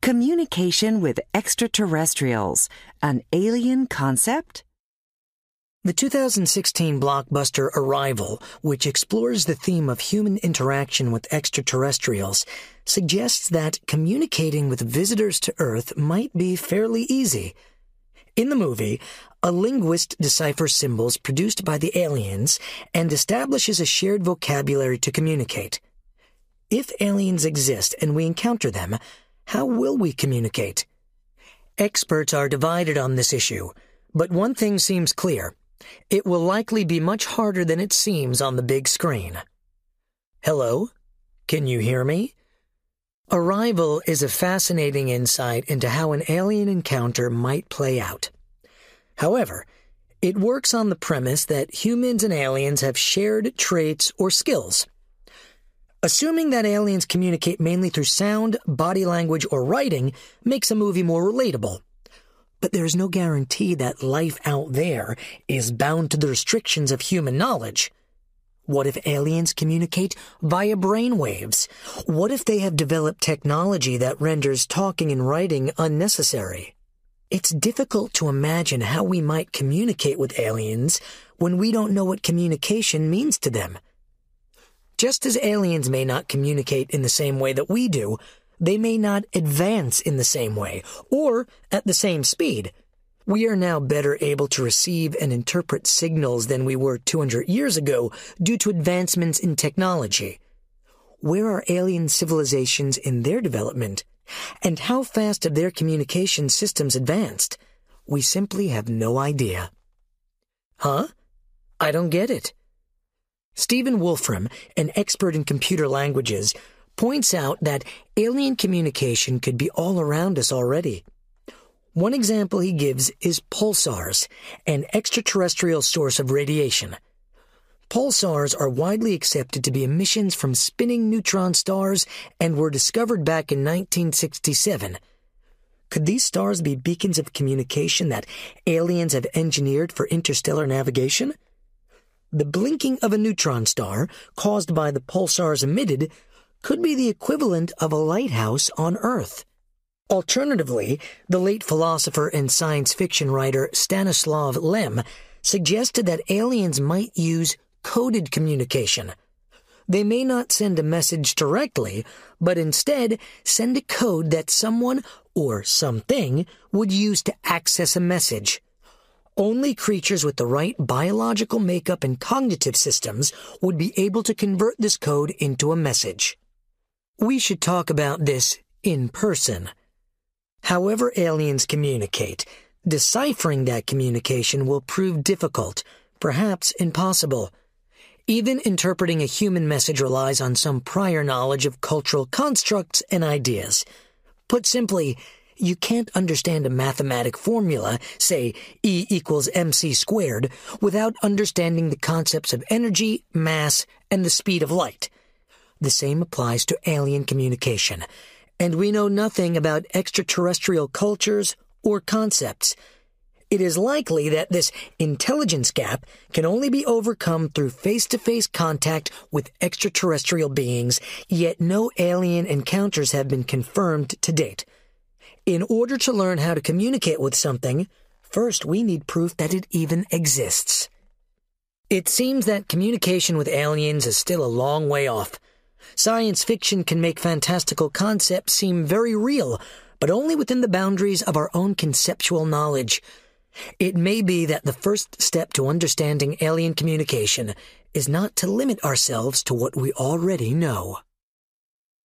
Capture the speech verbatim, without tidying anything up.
Communication with extraterrestrials, an alien concept? The two thousand sixteen blockbuster Arrival, which explores the theme of human interaction with extraterrestrials, suggests that communicating with visitors to Earth might be fairly easy. In the movie, a linguist deciphers symbols produced by the aliens and establishes a shared vocabulary to communicate. If aliens exist and we encounter them, how will we communicate? Experts are divided on this issue, but one thing seems clear. It will likely be much harder than it seems on the big screen. Hello? Can you hear me? Arrival is a fascinating insight into how an alien encounter might play out. However, it works on the premise that humans and aliens have shared traits or skills. Assuming that aliens communicate mainly through sound, body language, or writing makes a movie more relatable. But there is no guarantee that life out there is bound to the restrictions of human knowledge. What if aliens communicate via brainwaves? What if they have developed technology that renders talking and writing unnecessary? It's difficult to imagine how we might communicate with aliens when we don't know what communication means to them. Just as aliens may not communicate in the same way that we do, they may not advance in the same way, or at the same speed. We are now better able to receive and interpret signals than we were two hundred years ago due to advancements in technology. Where are alien civilizations in their development? And how fast have their communication systems advanced? We simply have no idea. Huh? I don't get it. Stephen Wolfram, an expert in computer languages, points out that alien communication could be all around us already. One example he gives is pulsars, an extraterrestrial source of radiation. Pulsars are widely accepted to be emissions from spinning neutron stars and were discovered back in nineteen sixty-seven. Could these stars be beacons of communication that aliens have engineered for interstellar navigation? The blinking of a neutron star, caused by the pulsars emitted, could be the equivalent of a lighthouse on Earth. Alternatively, the late philosopher and science fiction writer Stanislav Lem suggested that aliens might use coded communication. They may not send a message directly, but instead send a code that someone or something would use to access a message. Only creatures with the right biological makeup and cognitive systems would be able to convert this code into a message. We should talk about this in person. However aliens communicate, deciphering that communication will prove difficult, perhaps impossible. Even interpreting a human message relies on some prior knowledge of cultural constructs and ideas. Put simply, you can't understand a mathematic formula, say E equals mc squared, without understanding the concepts of energy, mass, and the speed of light. The same applies to alien communication, and we know nothing about extraterrestrial cultures or concepts. It is likely that this intelligence gap can only be overcome through face-to-face contact with extraterrestrial beings, yet no alien encounters have been confirmed to date. In order to learn how to communicate with something, first we need proof that it even exists. It seems that communication with aliens is still a long way off. Science fiction can make fantastical concepts seem very real, but only within the boundaries of our own conceptual knowledge. It may be that the first step to understanding alien communication is not to limit ourselves to what we already know.